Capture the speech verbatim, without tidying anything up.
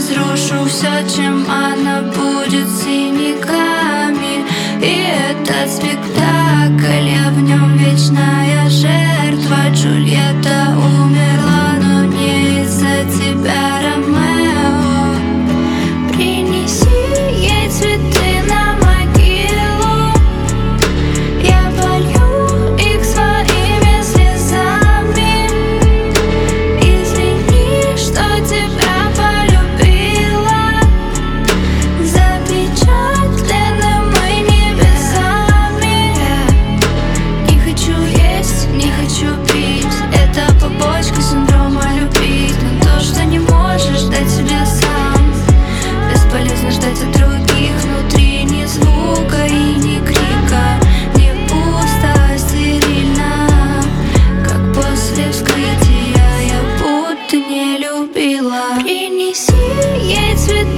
разрушу все, чем она будет синяками. И этот спектакль, я в нем вечная жертва. Джульетта умерла, но не из-за тебя, Ромео. Принеси ей цветы на могилу, я полью их своими слезами. Извини, что тебя полюбила, запечатленными небесами. Не хочу есть, не хочу пить, это побочка синдрома любить. Но то, что не можешь дать себе сам, бесполезно ждать от других. Внутри ни звука и ни крика, не пусто, а стерильно, как после вскрытия я будто не любила. Принеси ей цветы